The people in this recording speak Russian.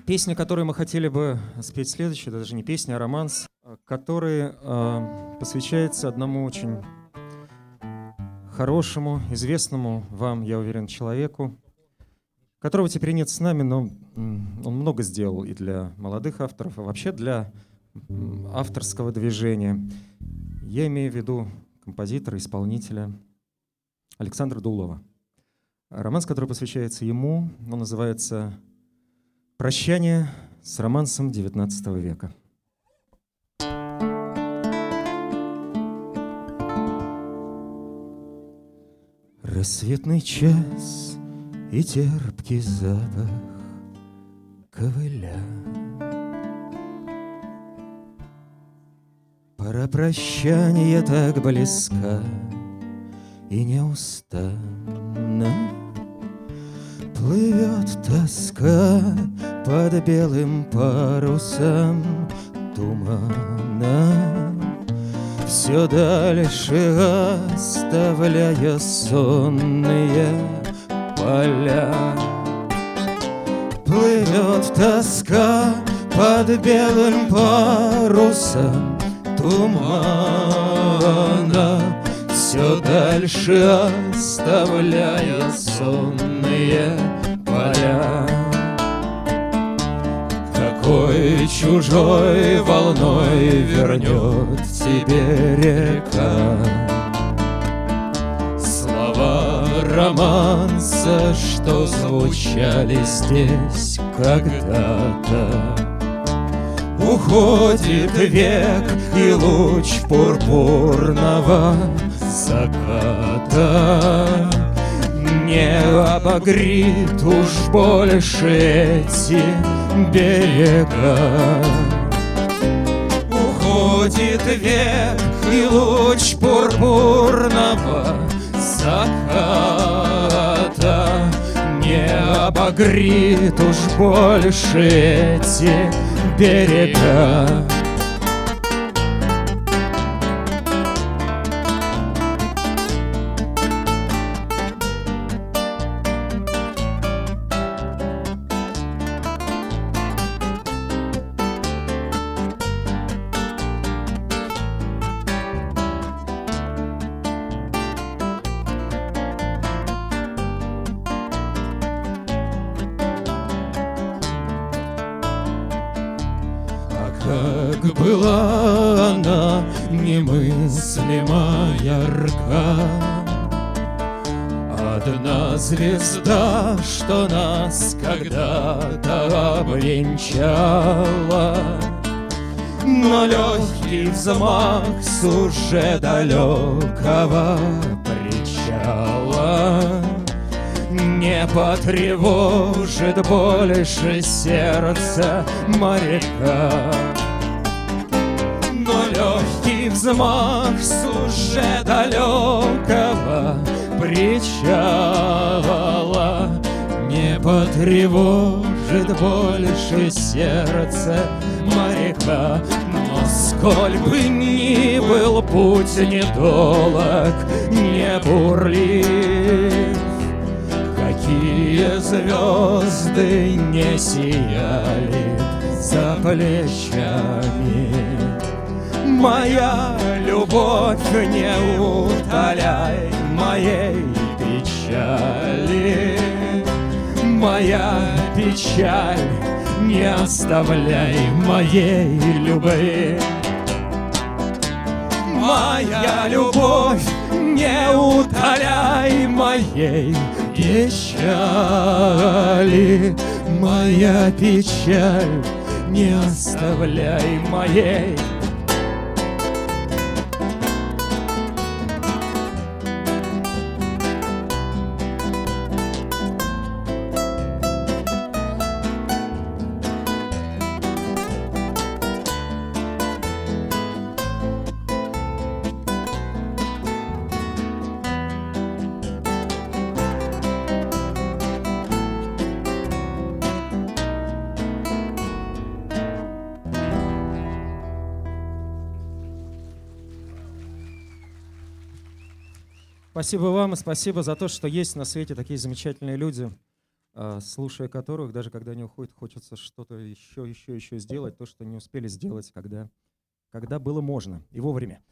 Песня, которую мы хотели бы спеть следующая, это даже не песня, а романс, который посвящается одному очень хорошему, известному вам, я уверен, человеку, которого теперь нет с нами, но он много сделал и для молодых авторов, и вообще для авторского движения. Я имею в виду композитора, исполнителя Александра Дулова. Романс, который посвящается ему, он называется «Прощание с романсом XIX века». Рассветный час и терпкий запах ковыля. Пора прощания так близка и неустанно плывет тоска под белым парусом тумана, все дальше оставляя сонные поля. Плывет тоска под белым парусом тумана, все дальше оставляя сонные поля. Какой чужой волной вернет тебе река слова романса, что звучали здесь когда-то. Уходит век и луч пурпурного заката не обогрит уж больше эти берега. Уходит век и луч пурпурного заката не обогрит уж больше эти берега. Как была она немыслимо ярка, одна звезда, что нас когда-то обвенчала, но легкий взмах с уже далекого причала не потревожит больше сердце моряка. Но легкий взмах с уже далекого причала не потревожит больше сердце моряка. Но сколь бы ни был путь недолог, не бурлив, какие звезды не сияли за плечами, моя любовь, не утоляй моей печали. Моя печаль, не оставляй моей любви. Моя любовь, не утоляй моей печали. Моя печаль, не оставляй моей. Спасибо вам и спасибо за то, что есть на свете такие замечательные люди. слушая которых, даже когда они уходят, хочется что-то еще сделать, то, что не успели сделать, когда было можно и вовремя.